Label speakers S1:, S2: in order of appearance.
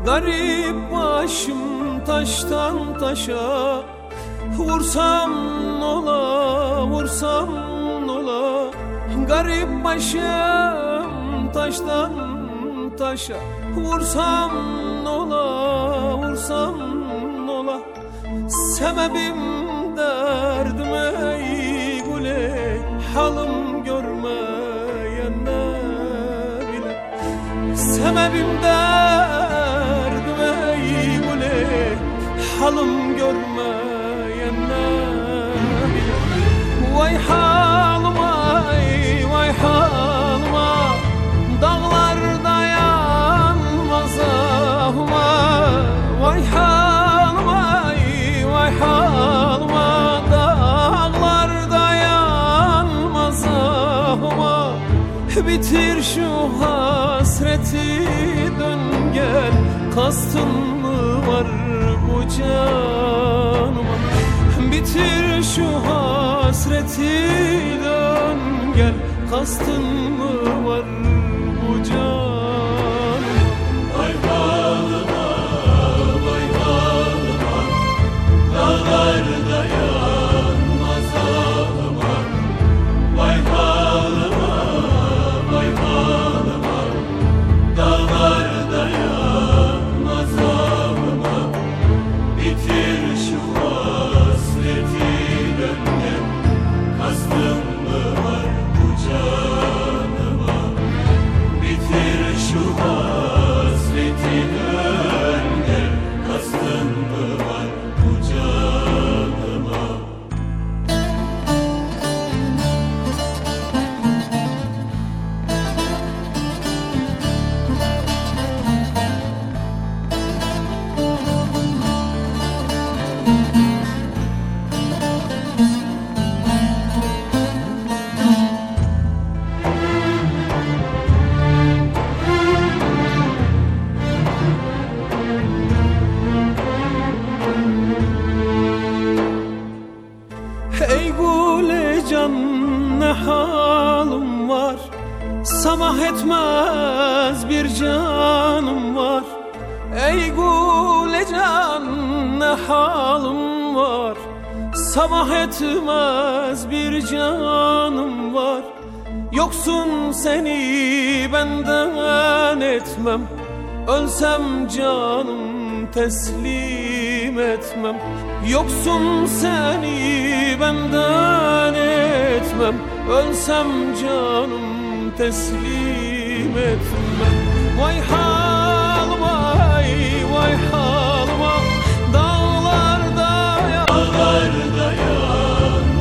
S1: Garip başım taştan taşa, vursam nola, vursam nola. Garip başım taştan taşa, vursam nola, vursam nola. Sebebim derdim ey güle, halım görmeyen ne bile. Sebebim derdim ey güle, halım görmeyen ne bile. Vay halıma, vay halıma, dağlarda yanmaz ahıma. Vay halıma, vay halıma, dağlarda yanmaz ahıma. Bitir şu hasreti, dön gel, kastın mı var bu canıma? Bitir şu hasreti, dön gel, kastın mı var bu canıma?
S2: Vay halıma, vay halıma, dağlarda yanmaz ağlıma. Vay halıma, vay halıma, dağlarda yanmaz ağlıma. Bitir şu hasreti, dön gel, kastın mı var bu canıma? Bitir şu hasreti, dön gel, kastın mı var bu canıma?
S1: Ey güle can, ne halim var, sabah etmez bir canım var. Ey güle can, ne halim var, sabah etmez bir canım var. Yoksun seni benden etmem, ölsem canım teslim etmem. Yoksun seni benden etmem, ölsem canım teslim etmem. Vay